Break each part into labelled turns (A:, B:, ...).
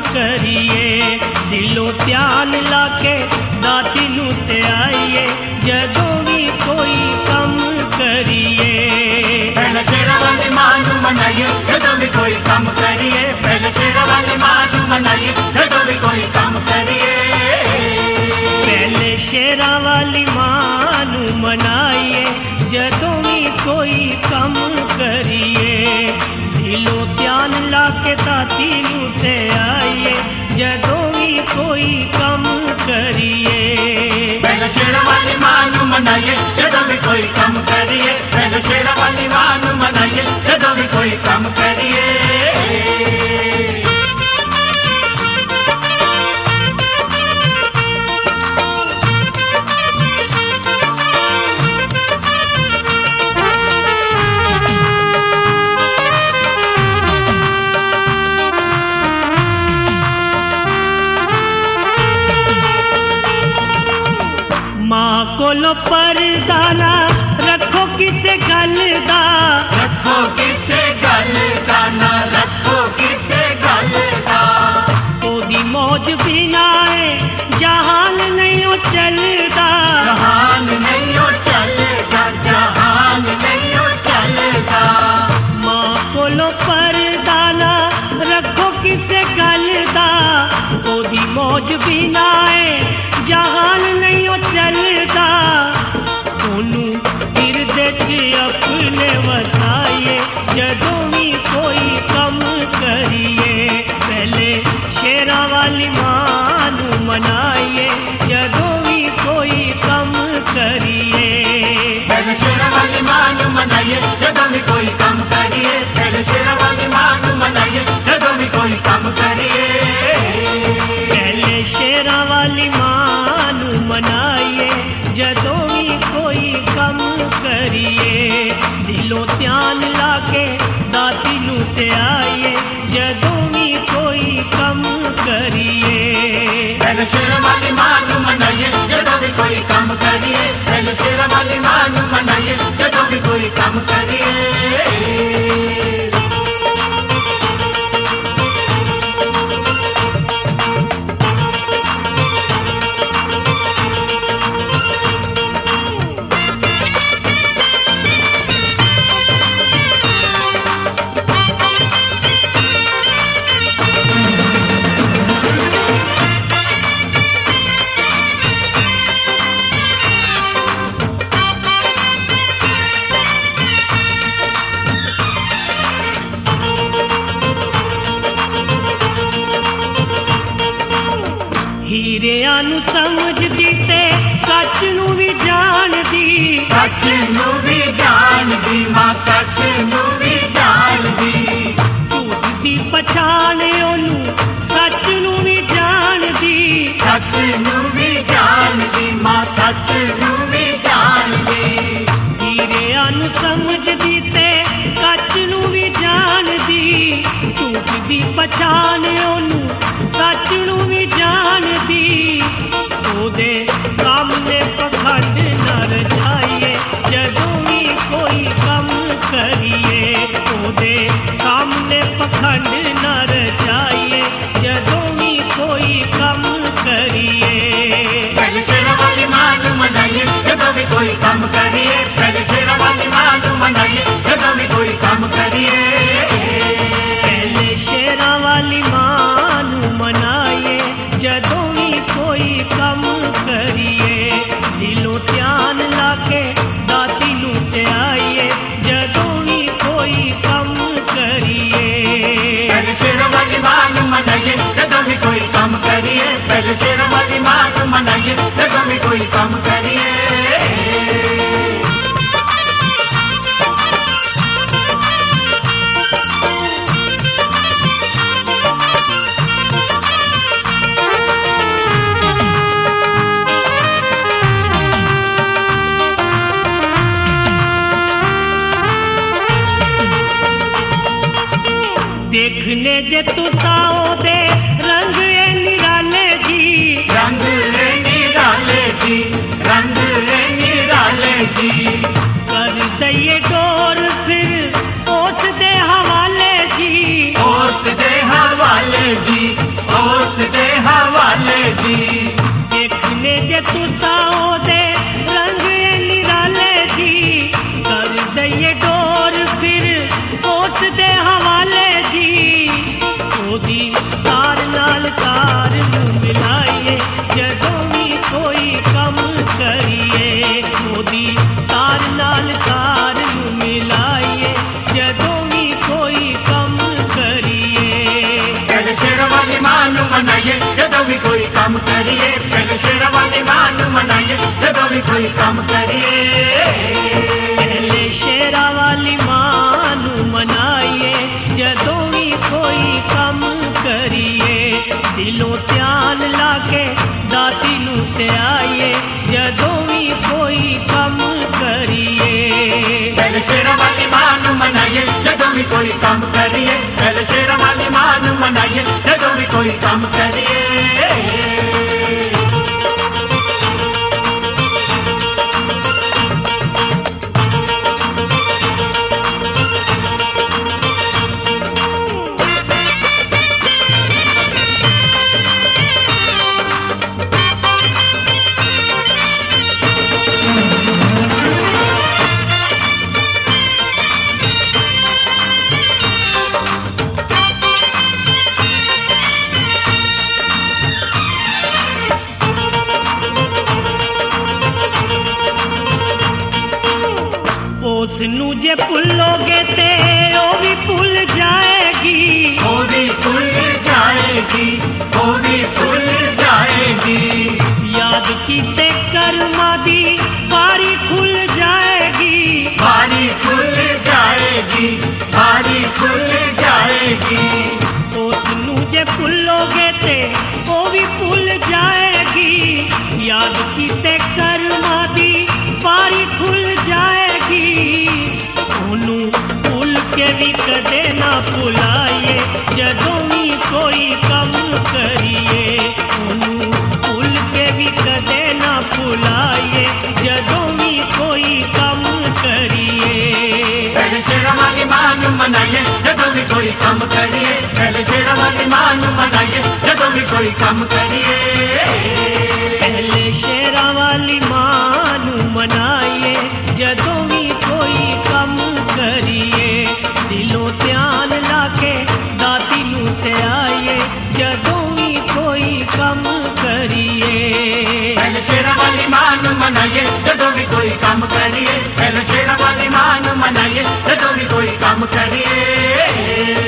A: करिए, दिलों ध्यान लाके दाती नू ते आइए, जदों भी कोई कम करिए।
B: पहले शेरा वाली मां नू मनाइए, जदों भी कोई कम करिए। पहले शेरा वाली मां नू मनाइए, जदों भी कोई कम करिए।
A: पहले शेरा वाली मां नू मनाइए, जदों भी कोई कम करिए, दिलों ध्यान लाके दाती नू ते आइए, जदों भी कोई कम करिए।
B: पहले शेरा वाली मां नू मनाइए, जदों भी कोई कम करिए। पहले शेरा वाली मां नू मनाइए, जदों भी कोई कम करिए।
A: मां कोलो परदाना रखो किसे गल दा,
B: रखो किसे गल दा, ना रखो किसे गल दा।
A: ओदी मौज बिना जहान नहीं ओ चलदा,
B: जहान नहीं ओ चलदा, जहान नहीं ओ चलदा।
A: मां कोलो परदाना रखो किसे गल दा, ओदी मौज बिना जहान नहीं ओ चलदा। ओनू हिरदे च अपने वसाइए, जदों भी कोई कम करिए। पहले शेरा वाली मां नू मनाइए, जदों भी कोई कम करिए।
B: पहले शेरा वाली मां नू मनाइए, जदों भी कोई कम करिए। पहले शेरा वाली मां नू मनाइए, जदों भी कोई कम करिए।
A: पहले शेरा वाली मां नू मनाइए, जदों भी कोई कम करिए, दिलों ध्यान लाके दाती नू ते आइए, जदों भी कोई कम करिए।
B: पहले शेरा वाली मां नू मनाइए, जदों भी कोई कम करिए। पहले शेरा वाली मां नू मनाइए, जदों भी कोई कम करिए।
A: हीरिਆਂ ਨੂੰ ਸਮਝਦੀ ਤੇ ਕੱਚ ਨੂੰ ਵੀ ਜਾਣਦੀ,
B: ਕੱਚ ਨੂੰ ਵੀ ਜਾਣਦੀ, ਮਾਂ ਕੱਚ ਨੂੰ ਵੀ ਜਾਣਦੀ।
A: ਝੂਠ ਦੀ ਪਛਾਣ ਉਹਨੂੰ ਸੱਚ ਨੂੰ ਵੀ ਜਾਣਦੀ,
B: ਸੱਚ ਨੂੰ ਵੀ ਜਾਣਦੀ, ਮਾਂ ਸੱਚ ਨੂੰ ਵੀ ਜਾਣਦੀ।
A: ਹੀਰਿਆਂ ਨੂੰ ਸਮਝਦੀ ਤੇ ਕੱਚ ਨੂੰ ਵੀ ਜਾਣਦੀ, ਝੂਠ ਦੀ ਪਛਾਣ ਉਹਨੂੰ ਸੱਚ ਨੂੰ ਵੀ ਜਾਣਦੀ। ਉਹਦੇ ਸਾਹਮਣੇ ਪਖੰਡ ਨਾ ਰਚਾਈਏ, ਜਦੋਂ ਵੀ ਕੋਈ ਕੰਮ ਕਰੀਏ। ਉਹਦੇ ਸਾਹਮਣੇ ਪਖੰਡ ਨਾ ਰਚਾਈਏ, ਜਦੋਂ ਵੀ ਕੋਈ ਕੰਮ ਕਰੀਏ।
B: पहले शेरा वाली मां नू मनाइए, जदों भी कोई कम करिए। पहले शेरा वाली मां नू मनाइए, जदों भी कोई कम करिए।
A: पहले शेरा वाली मां नू मनाइए, जदों भी कोई कम करिए, दिलों ध्यान लाके दाती नू ते आइए, जदों भी कोई कम करिए।
B: पहले शेरा वाली मां नू मनाइए, जदों भी कोई कम करिए। पहले शेरा वाली मां नू मनाइए, जदों भी कोई कम करिए।
A: देखने जे तुसा ओदे रंग ए निराले जी,
B: रंग ए निराले उस दे हवाले जी।
A: देखने जे तुसा ओदे रंग निराले जी, कर दइए डोर फिर उस दे हवाले जी। ओदी तार नाल तार नूं मिलाइए जदों भी कोई कम करिए। ओदी तार नाल तार नूं मिलाइए जदों भी कोई कम करिए।
B: पहले शेर वाली मां नूं मनाइए जदों भी कोई काम करिए। पहले शेर वाली मां नूं मनाइए जदों भी कोई काम करिए।
A: पहले शेरा वाली मां नूं मनाइए जदों भी कोई कम करिए। दिलों ध्यान लाके दाती नूं ते आइए जदों भी कोई कम करिए।
B: पहले शेर वाली मां नूं मनाइए जदों भी कोई काम करिए। पहले शेर वाली मां नूं मनाइए जदों भी कोई काम करिए।
A: उसनू जे भुलोगे ते ओ भी भूल जाएगी।
B: वो भी भूल जाएगी, वो भी भूल जाएगी।
A: याद कीते कर्मा दी बारी खुल जाएगी।
B: बारी खुल जाएगी, बारी खुल जाएगी।
A: उसनू जे भुलोगे ते ओ भी भूल जाएगी। याद कीते कर्मा दी बारी खुल जाएगी। ओनू भूल के भी कदे ना भुलाइए जदों भी कोई कम करिए। ओनू भूल के भी कदे ना भुलाइए जदों भी कोई कम करिए।
B: पहले शेर वाली मां नूं मनाइए जदों भी कोई काम करिए। पहले शेर वाली मां नूं मनाइए जदों भी कोई काम करिए।
A: पहले शेरा वाली मां नूं मनाइए जदों भी कोई कम करिए। दिलों ध्यान लाके दाती नूं ते आइए जदों भी कोई कम करिए।
B: पहले शेर वाली मां नूं मनाइए जदों भी कोई काम करिए। पहले शेर वाली मां नूं मनाइए जदों भी कोई काम करिए।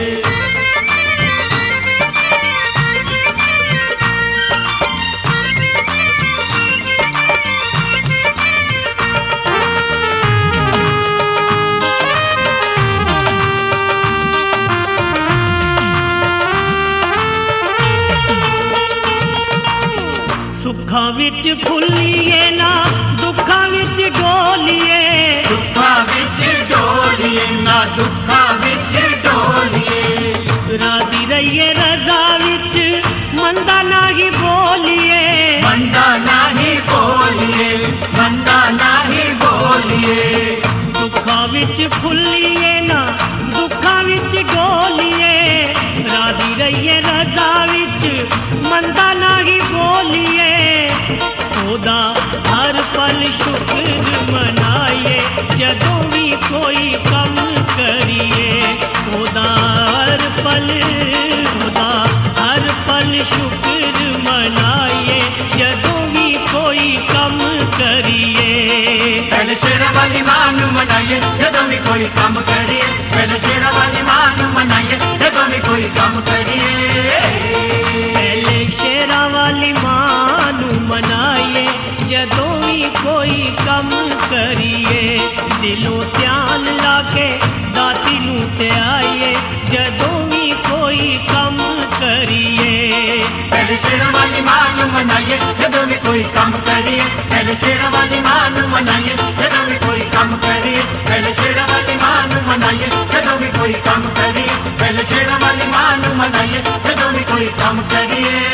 A: सुखां विच फुल्लिए ना दुखां विच डोलिए।
B: दुखां विच डोलिए ना दुखां विच डोलिए।
A: राजी रहिए रजा विच मंदा नाही बोलिए।
B: मंदा नाही बोलिए, मंदा नाही बोलिए।
A: सुखां विच फुल्लिए ना दुखां विच डोलिए। राजी रहिए रजा विच मंदा नाही बोलिए। ओदा हर पल शुक्र मनाइए जदों भी कोई कम करिए। ओदा हर पल शुक्र मनाइए जदों भी कोई कम करिए।
B: पहले शेर वाली मां नूं मनाइए जदों भी कोई काम करिए। पहले शेर वाली मां नूं मनाइए जदों भी कोई काम करिए।
A: पहले शेरा वाली मां नूं मनाइए जदों भी कोई कम करिए। दिलों ध्यान लाके दाती नूं ते आइए जदों भी कोई कम करिए।
B: पहले शेर वाली मां नूं मनाइए जदों भी कोई काम करिए। पहले शेर वाली मां नूं मनाइए जदों भी कोई काम करिए। पहले शेर वाली मां नूं मनाइए जदों भी कोई काम करिए। पहले शेर वाली मां नूं मनाइए जदों भी कोई काम करिए।